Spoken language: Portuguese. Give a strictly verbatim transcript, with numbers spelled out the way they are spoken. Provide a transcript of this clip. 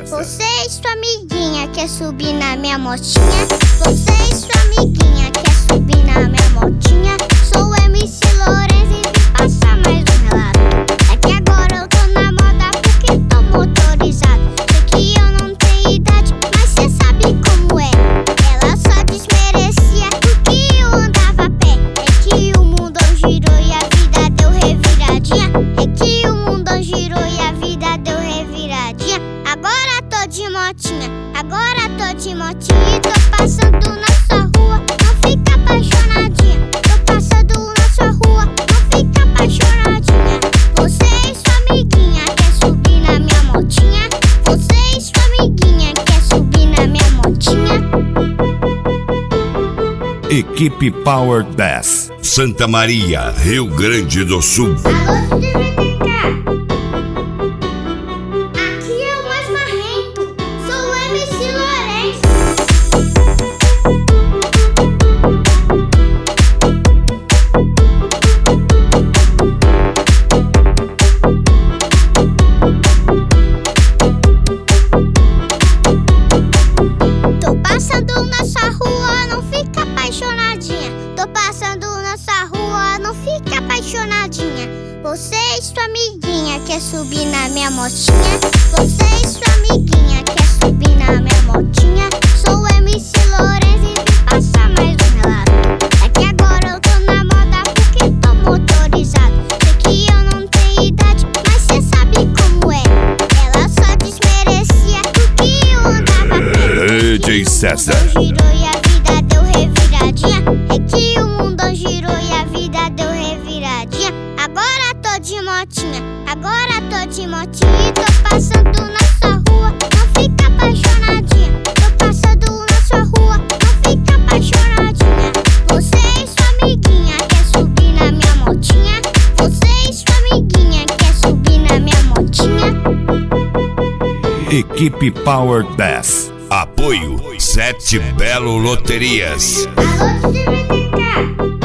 Você e sua amiguinha quer subir na minha motinha? Você e sua amiguinha quer subir na minha motinha? Sou M C Lourenço e vim passar mais um relato. É que agora eu tô na moda porque tô motorizado. Sei que eu não tenho idade, mas cê sabe como é. Ela só desmerecia porque eu andava a pé. É que o mundo girou e a vida deu reviradinha. É que o mundo girou e a vida deu reviradinha. Agora tô de motinha, agora tô de motinha e tô passando na sua rua, não fica apaixonadinha. Tô passando na sua rua, não fica apaixonadinha. Você e sua amiguinha quer subir na minha motinha? Você e sua amiguinha quer subir na minha motinha? Equipe Power dez, Santa Maria, Rio Grande do Sul. Alô, D V T K. Aqui é o mais marrento. Sou o M C Lourenço. Tô passando na sua rua, não fica apaixonadinha. Tô passando na sua rua, não fica apaixonadinha. Você e sua amiguinha quer subir na minha motinha? Você e sua amiguinha quer subir na minha motinha? Sou o M C Lourenço e vim passar mais um relato. É que agora eu tô na moda porque tô motorizado. Sei que eu não tenho idade, mas cê sabe como é. Ela só desmerecia porque eu andava a pé. D J César. O mundo girou e a vida deu reviradinha. É que o mundo girou e a vida deu reviradinha. Agora tô de motinha, agora tô de motinha e tô passando na sua rua, não fica apaixonadinha. Tô passando na sua rua, não fica apaixonadinha. Você e sua amiguinha quer subir na minha motinha? Você e sua amiguinha quer subir na minha motinha? Equipe Power dez. Apoio Sete Belo Loterias. Alô, D V T K.